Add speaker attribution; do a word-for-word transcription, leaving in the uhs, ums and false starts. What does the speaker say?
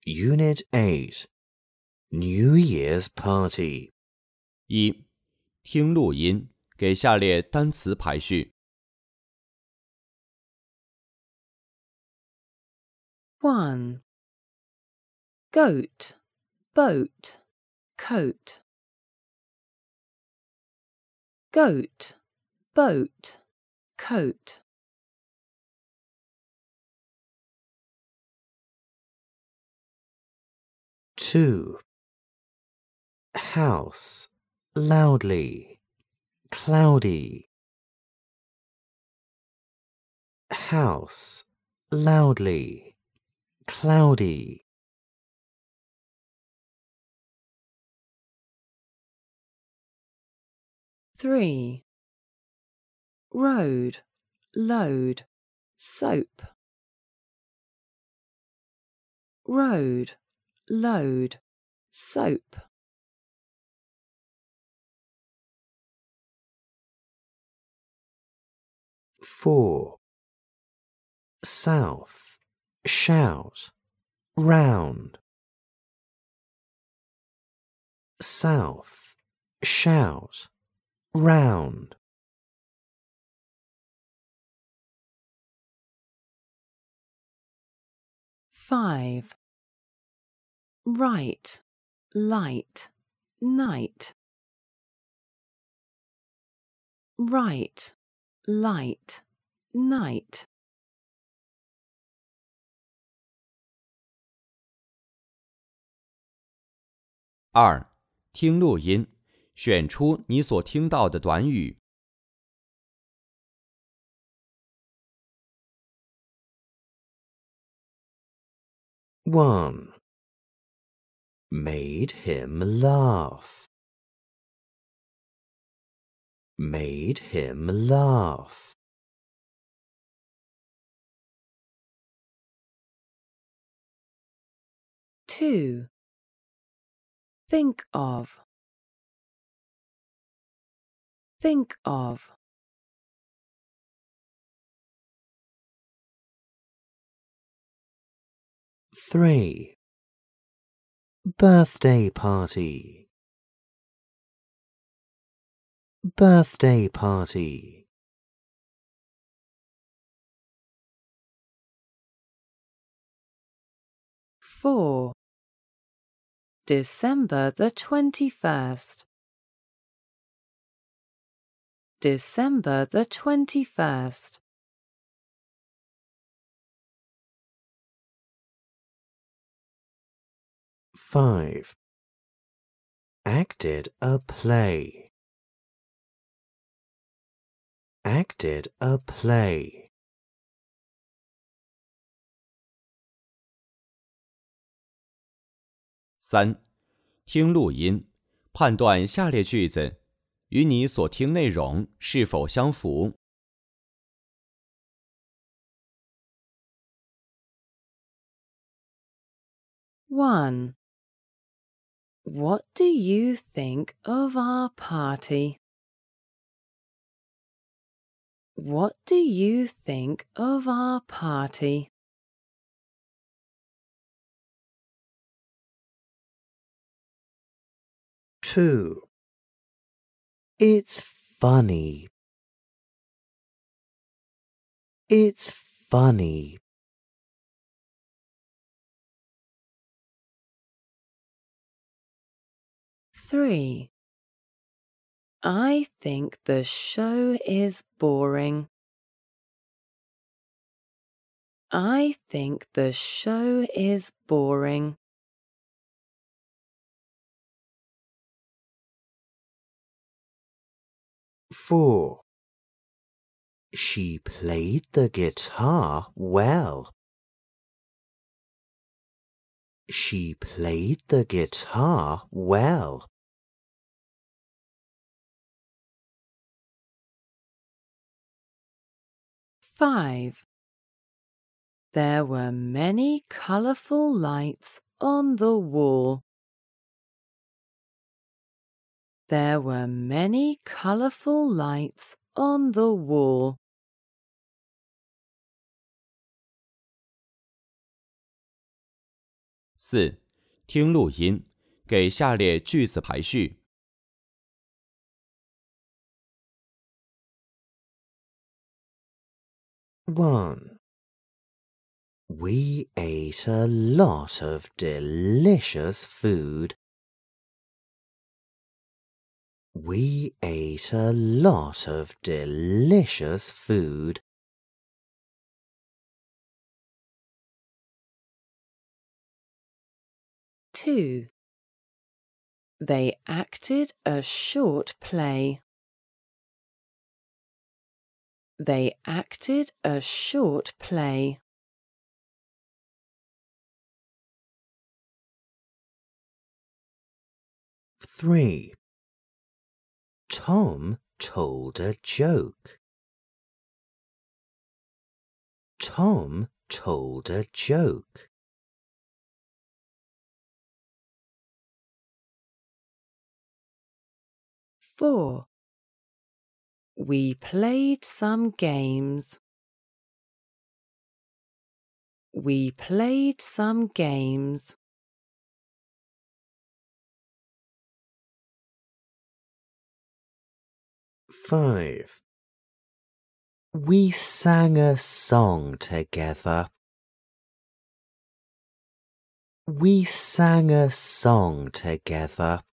Speaker 1: Unit eight, New Year's Party.
Speaker 2: 一、听录音，给下列单词排序。
Speaker 3: one. Goat, boat, coat. Goat, boat, coat.
Speaker 1: two. House, loudly, cloudy. House, loudly, cloudy.
Speaker 3: three. Road, load, soap. Road, load, soap.
Speaker 1: four. South, shout, round. South, shout, round.
Speaker 3: five. Right, light, night. Right, light, night.
Speaker 2: 二、听录音，选出你所听到的短语。
Speaker 1: one. Made him laugh. Made him laugh.
Speaker 3: two. Think of. Think of.
Speaker 1: three. Birthday party. Birthday party.
Speaker 3: four. December the twenty-first. December the twenty-first.
Speaker 1: five. Acted a play. Acted a play.
Speaker 2: 三、听录音，判断下列句子与你所听内容是否相符。
Speaker 3: one. What do you think of our party? What do you think of our party?
Speaker 1: two. It's funny. It's funny.
Speaker 3: three. I think the show is boring. I think the show is boring.
Speaker 1: four. She played the guitar well. She played the guitar well.
Speaker 3: five. There were many colourful lights on the wall. There were many colourful lights on the wall.
Speaker 2: 四、听录音，给下列句子排序。
Speaker 1: One. We ate a lot of delicious food. We ate a lot of delicious food.
Speaker 3: Two. They acted a short play. They acted a short play.
Speaker 1: Three. Tom told a joke. Tom told a joke.
Speaker 3: Four. We played some games. We played some games.
Speaker 1: Five. We sang a song together. We sang a song together.